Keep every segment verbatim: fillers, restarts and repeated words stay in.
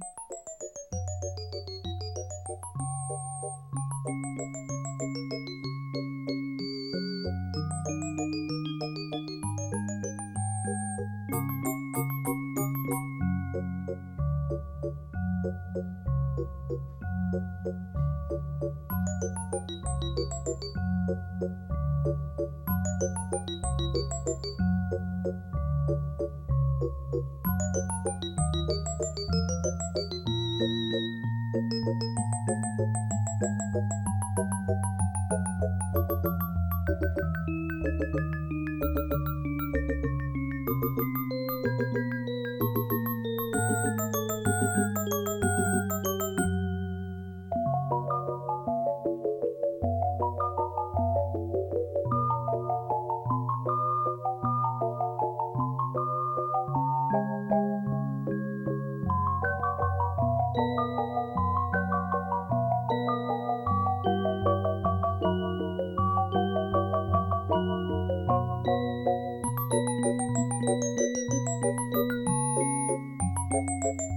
Thank you.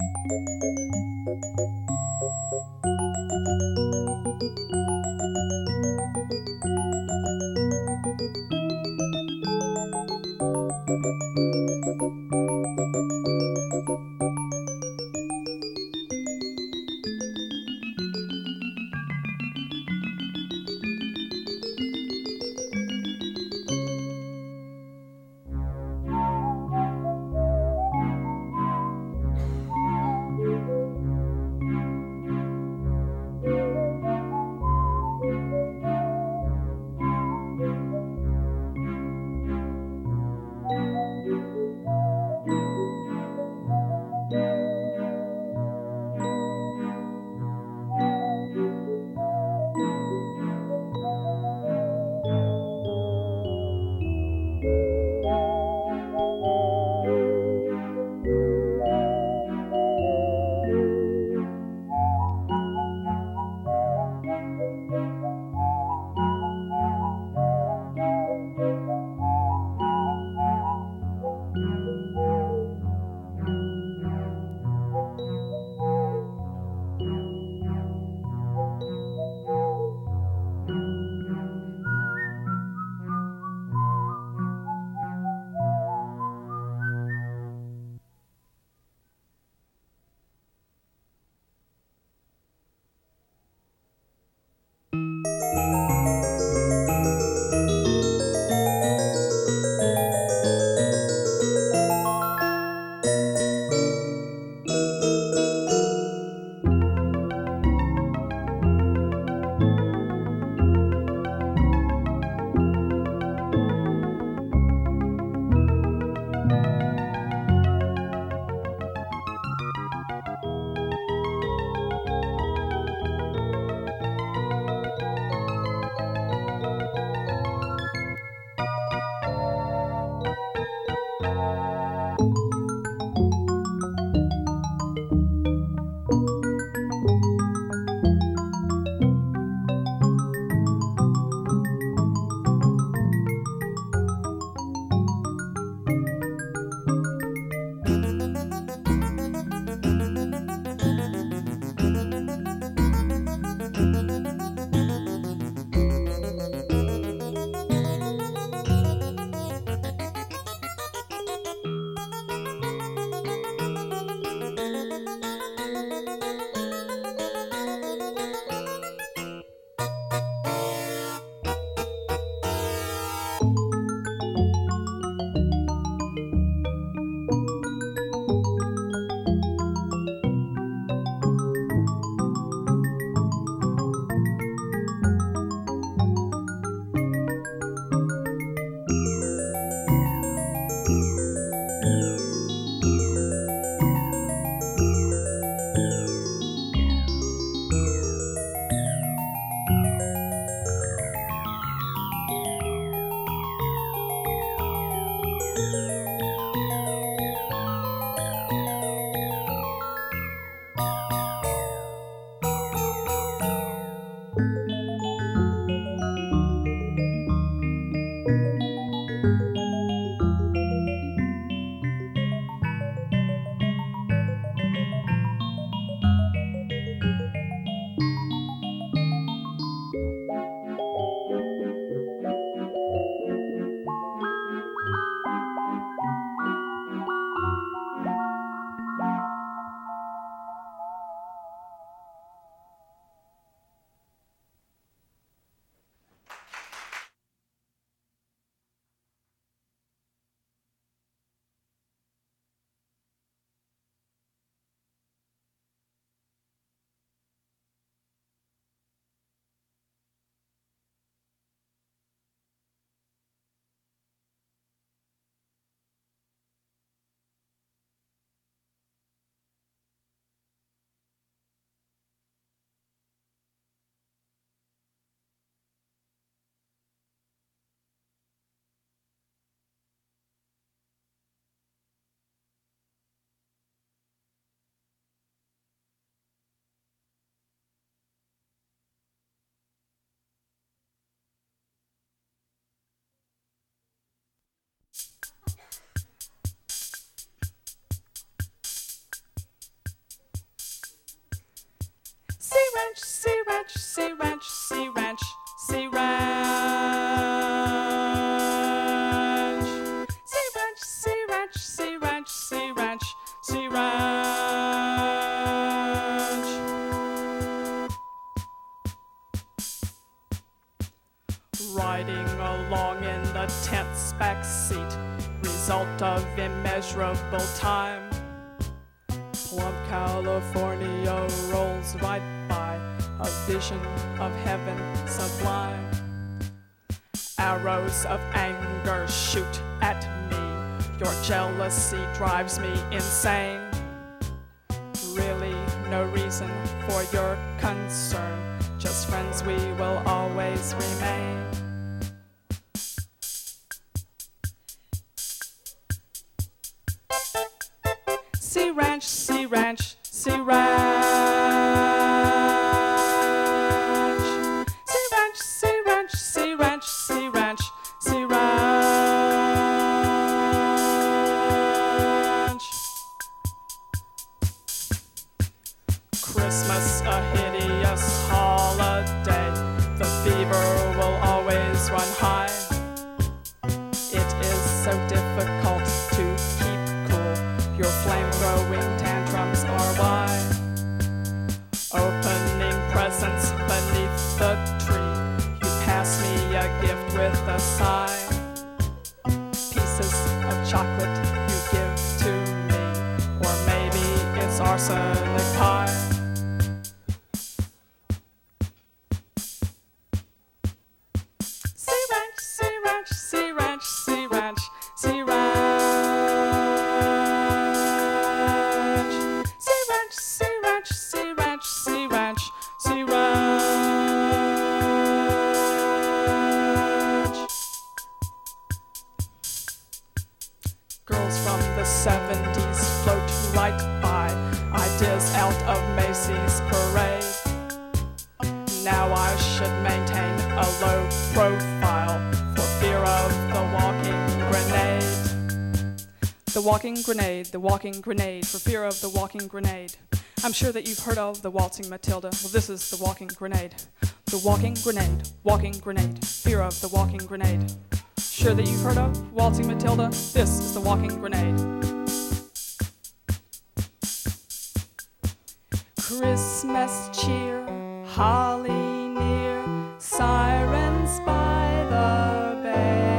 Sea Ranch, Sea Ranch, Sea Ranch. Sea Ranch, Sea Ranch, Sea Ranch, Sea Ranch, Sea Ranch. Riding along in the tent's back seat, result of immeasurable time. Plum, California rolls right by, a vision of heaven sublime. Arrows of anger shoot at me, your jealousy drives me insane. Really no reason for your concern, just friends we will always remain. Sea Ranch, Sea Ranch, Sea Ranch. Sea Ranch, Sea Ranch, Sea Ranch, Sea Ranch, Sea Ranch. Christmas, a hideous holiday. The fever will always run high. It is so difficult to keep cool. Your flame-throwing tantrums are why. Opening presents beneath the tree, you pass me a gift with a sigh. Pieces of chocolate you give to me, or maybe it's arsenic pie. Sea Ranch, Sea Ranch, Sea Ranch, Sea Ranch, Sea Ranch. Sea Ranch, Sea Ranch, Sea Ranch, Sea Ranch, Sea Ranch. Girls from the seventies float right by, ideas out of Macy's parade. Now I should maintain a low profile for fear of the walking grenade. The walking grenade, the walking grenade, for fear of the walking grenade. I'm sure that you've heard of the waltzing Matilda. Well, this is the walking grenade. The walking grenade, walking grenade, fear of the walking grenade. Sure that you've heard of waltzing Matilda? This is the walking grenade. Christmas cheer, holly near, sirens by the bay.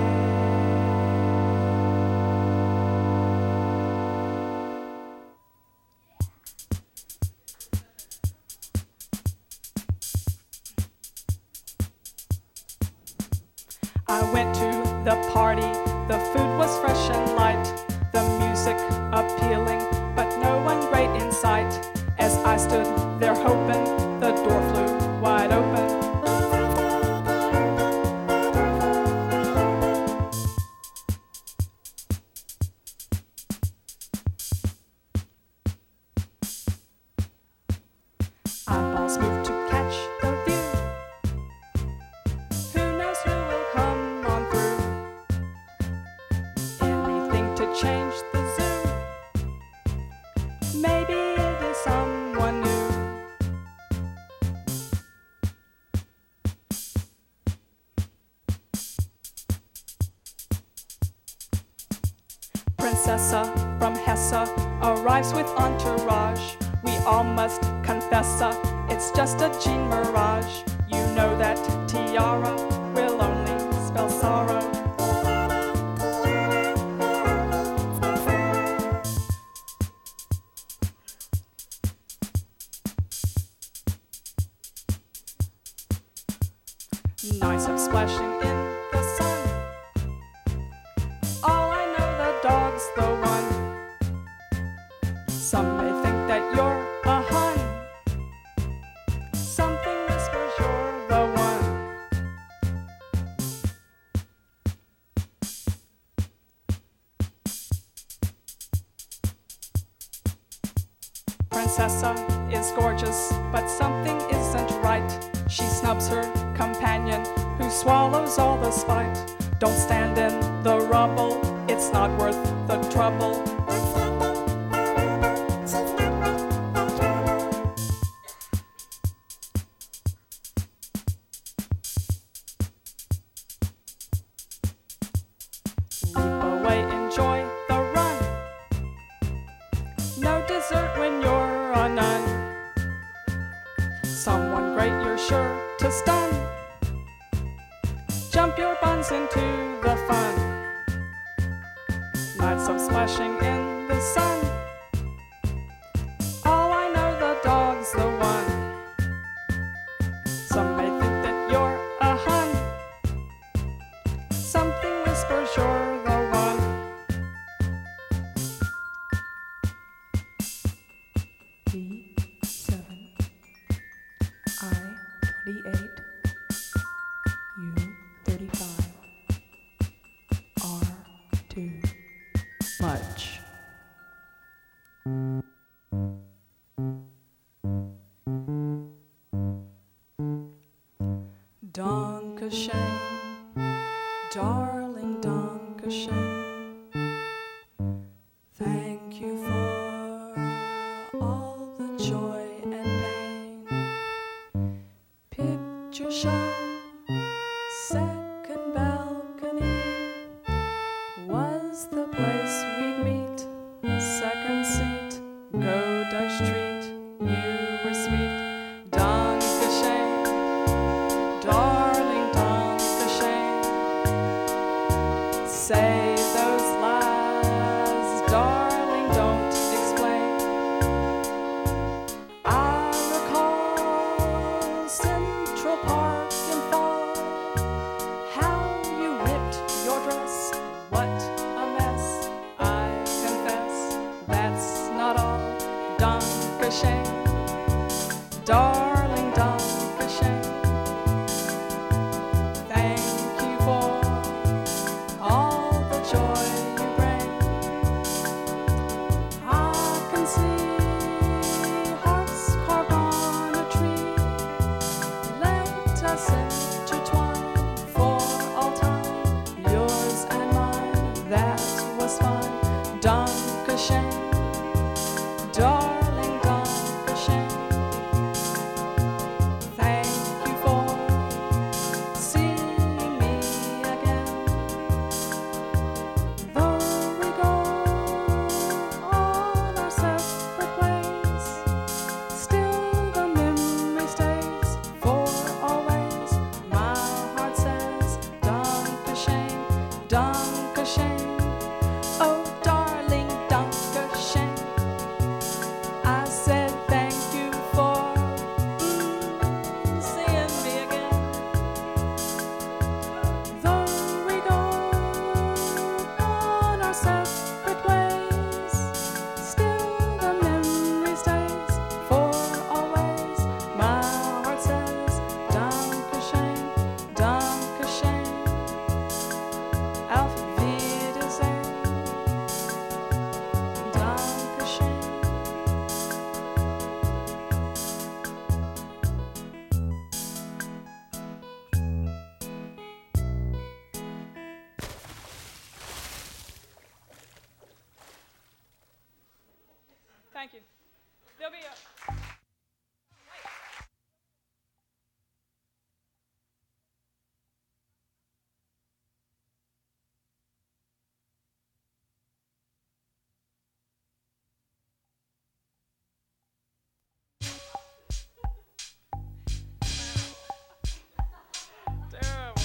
I went to the party, the food was fresh and light, the music appealing, but no one great in sight. As I stood there hoping, the door flew wide open. Eyeballs moved to catch the view. Who knows who will come on through? Anything to change the zoo. Maybe it is someone new. Princessa from Hesse arrives with entourage. We all must confess, uh, it's just a Jean mirage. You know that tiara will only spell sorrow. Nights of splashing in the sun. All I know, the dog's the one. Some may think that you're a hun. Something whispers you're the one. Princessa is gorgeous, but something isn't right. She snubs her companion, who swallows all the spite. Don't stand in the rubble, it's not worth the trouble. to stun. Jump your buns into the fun. Nights of splashing in the sun. All I know, the dog's the one. Some may think that you're a hun. Something whispers you're the one. B seven, I twenty-eight, U thirty-five, R two, much. Dankeschön, darling Dankeschön. Thank you for all the joy and pain. Picture show, second balcony was the place we'd meet. Second seat, go Dutch treat, you were sweet. Dankeschön, darling Dankeschön. Say those lies, darling, don't explain. I recall Central Park in fall, how you ripped your dress, what a mess. I confess, that's not all. Dankeschön, darling Dankeschön. Thank you for all the joy you bring. I can see hearts carved on a tree. Let us intertwine for all time, yours and mine. That was fine. Dankeschön, darling Dankeschön. Thank you for seeing me again. Though we go on our separate ways, still the memory stays for always. My heart says Dankeschön, Dankeschön. Oh, darling Dankeschön. I said thank you for mm, seeing me again. Though we go on our separate ways, still the memory stays for always. My heart says Dankeschön, Dankeschön. Auf Wiedersehen. Dankeschön. Thank you. There'll be a terrible.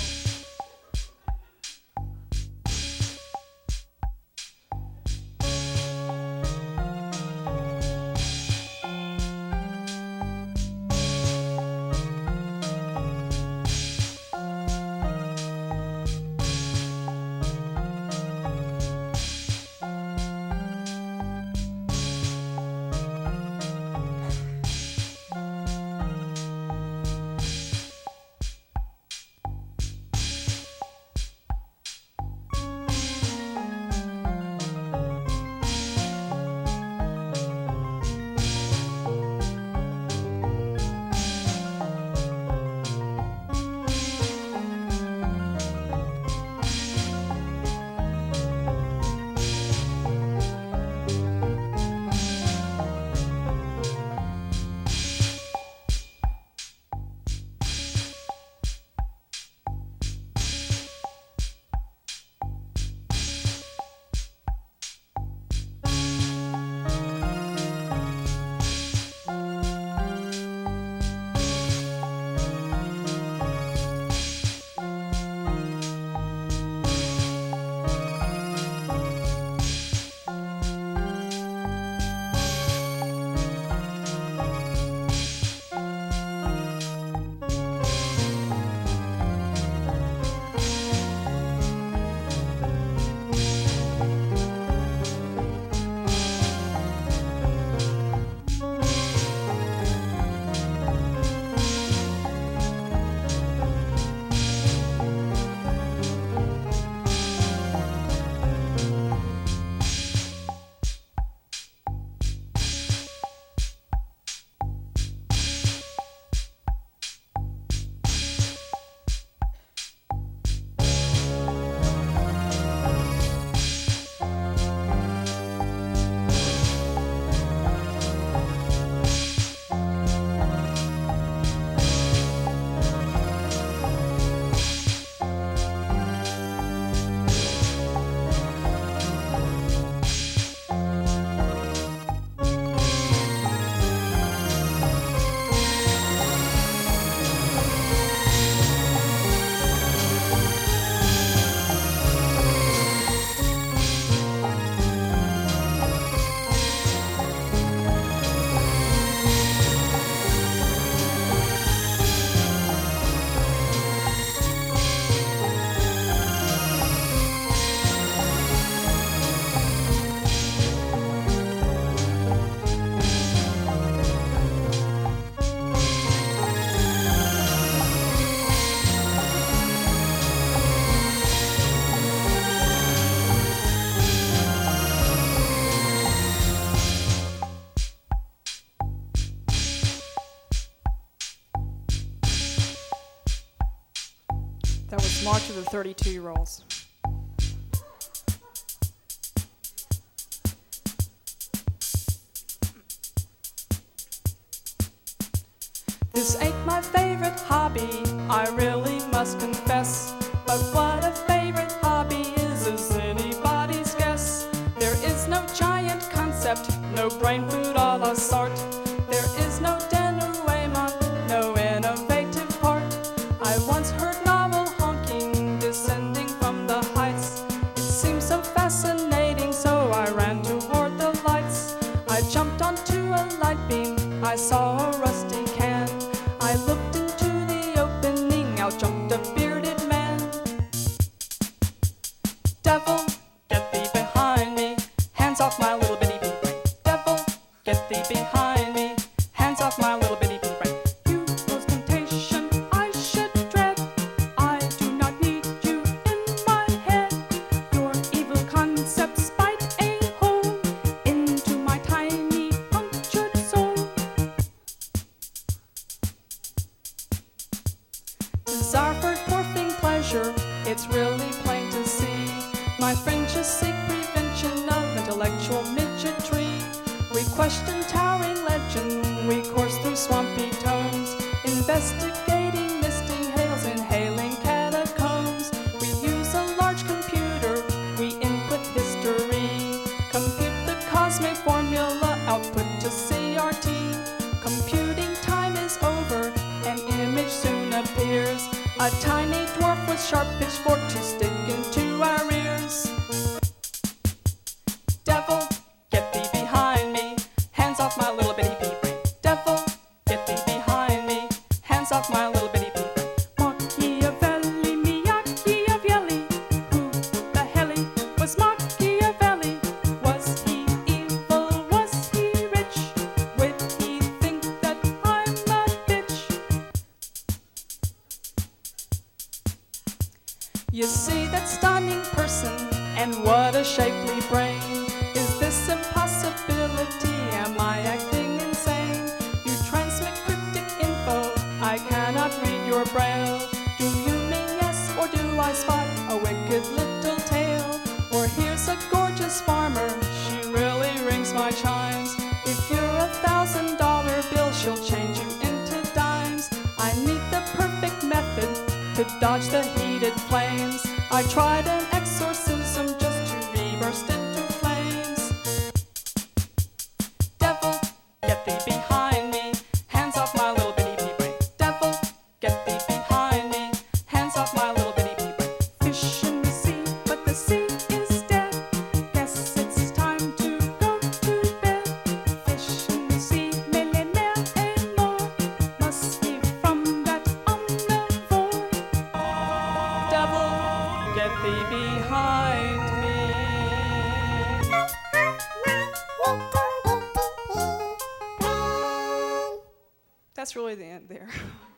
March of the thirty-two-year-olds. This ain't my favorite hobby, I really must confess. But what a favorite hobby is, is anybody's guess. There is no giant concept, no brain food a la sorte. There is no denouement, no innovative part. I once heard novel honking descending from the heights. It seemed so fascinating, so I ran toward the lights. I jumped onto a light beam, I saw a rusty can. I looked into the opening, out jumped a bearded man. Devil, get thee behind me, hands off my little bitty pea brain. Devil, get thee behind me, hands off my little bitty pea brain. You pose temptation I should dread, I do not need you in my head. Your evil concepts bite a hole into my tiny punctured soul. Desire for dwarfing pleasure, it's really plain to see. My friend just seek prevention of intellectual midgetry. We question towering legend, we course through swampy tomes, investigating misty hails, inhaling catacombs. We use a large computer, we input history, compute the cosmic formula, output to C R T. Computing time is over, an image soon appears, a tiny dwarf with sharp pitchfork to stick into our ears. Devil, get thee behind me, hands off my little bitty pea brain. Devil, get thee behind me, hands off my little bitty pea brain. Machiavelli, Machiavelli, who the helly was Machiavelli? Was he evil, was he rich? Would he think that I'm a bitch? You see that stunning person, and what a shapely brain. Is this impossibility? Am I acting insane? You transmit cryptic info, I cannot read your braille. Do you mean yes, or do I spot a wicked little tale? Or here's a gorgeous farmer, she really rings my chimes. If you're a thousand dollar bill, she'll change you into dimes. I need the perfect method to dodge the heated flames. I tried an exorcism just to reverse into flames. Devil, get thee behind me, hands off my little bitty pea brain. Devil, get thee behind me, hands off my little bitty pea brain. Fish in the sea, but the sea is dead. Guess it's time to go to bed. Fish in the sea, mille mer et more, must be from that omnivore. Devil, get thee behind me. That's really the end there.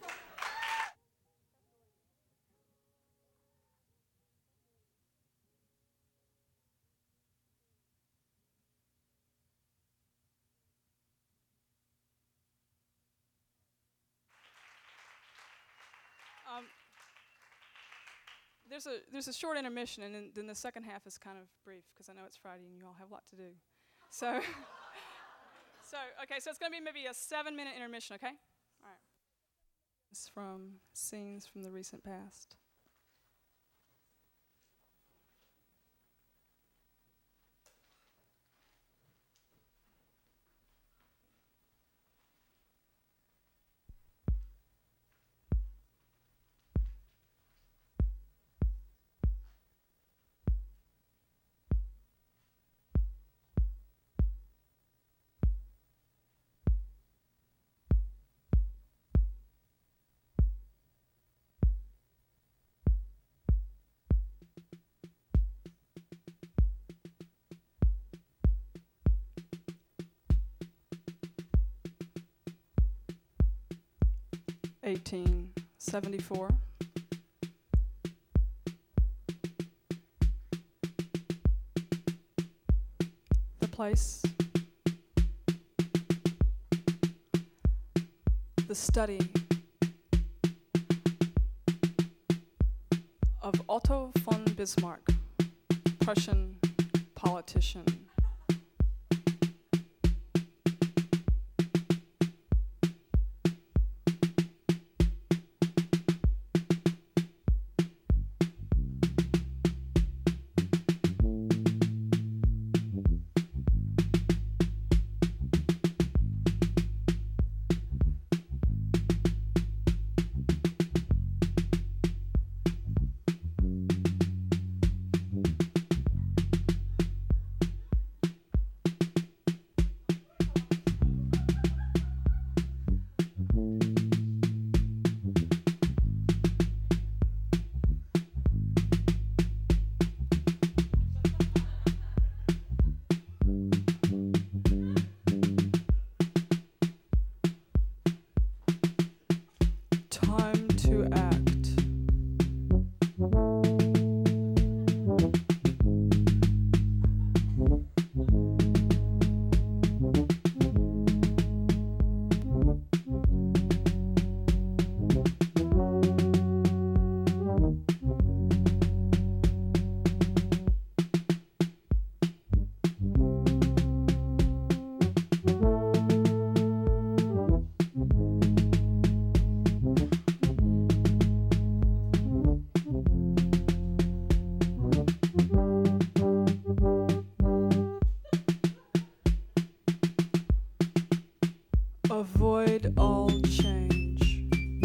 um, there's a there's a short intermission, and then, then the second half is kind of brief because I know it's Friday and you all have a lot to do. So, so okay, so it's going to be maybe a seven-minute intermission. Okay, all right. It's from scenes from the recent past. eighteen seventy-four. The place. The study Otto von Bismarck, Prussian politician. Time to act. Avoid all change.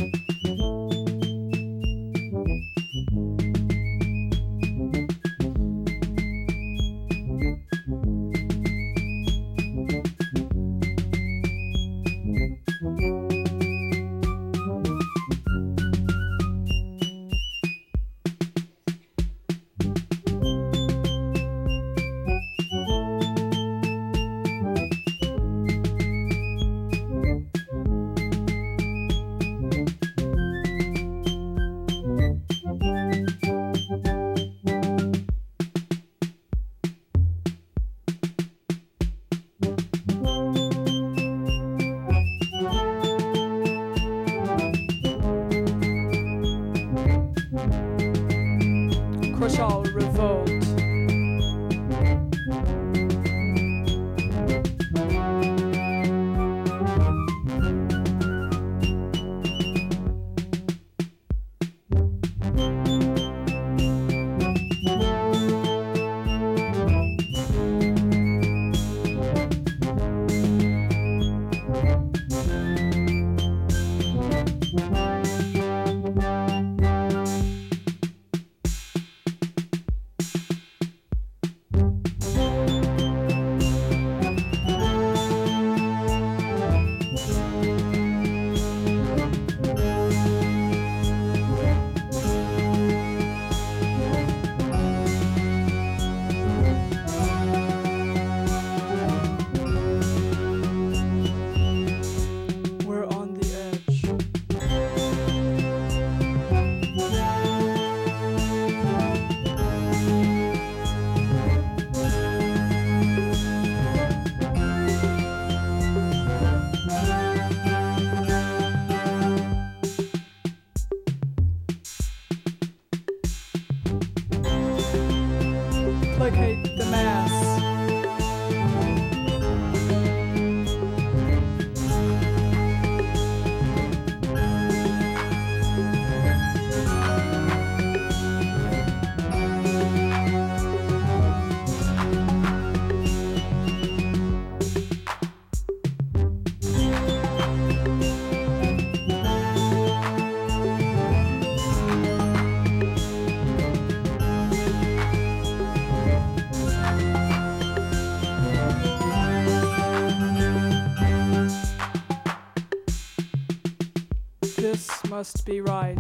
Crucial revolt. We're on the edge. Placate the mass. This must be right.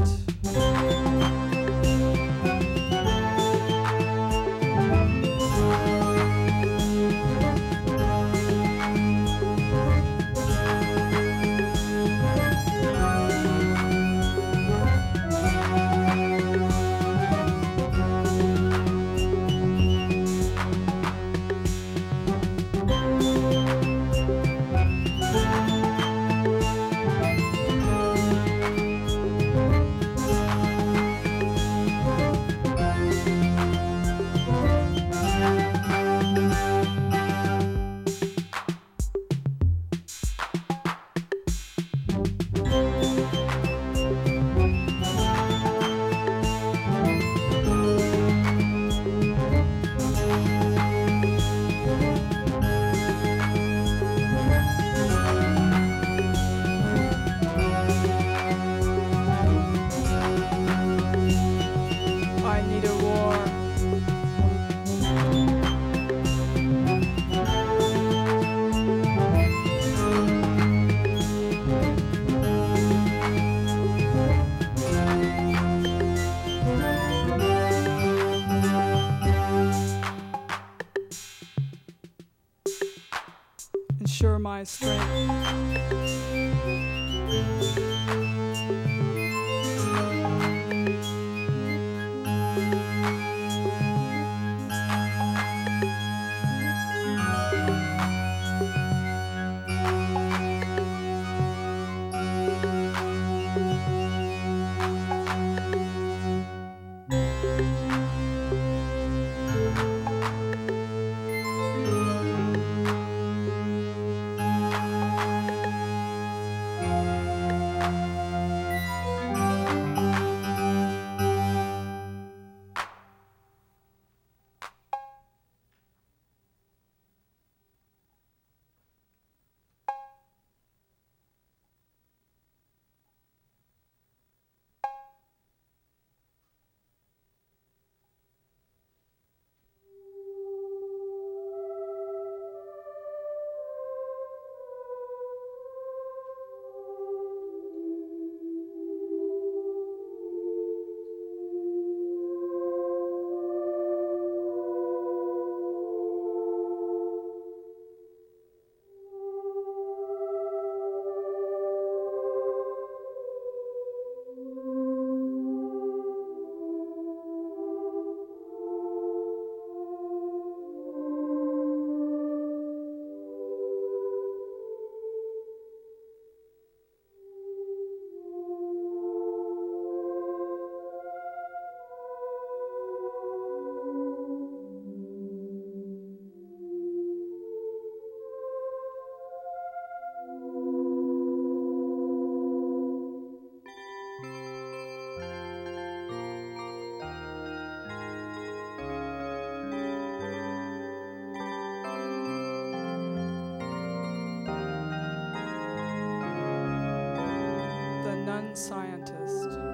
ensure my strength. Scientist.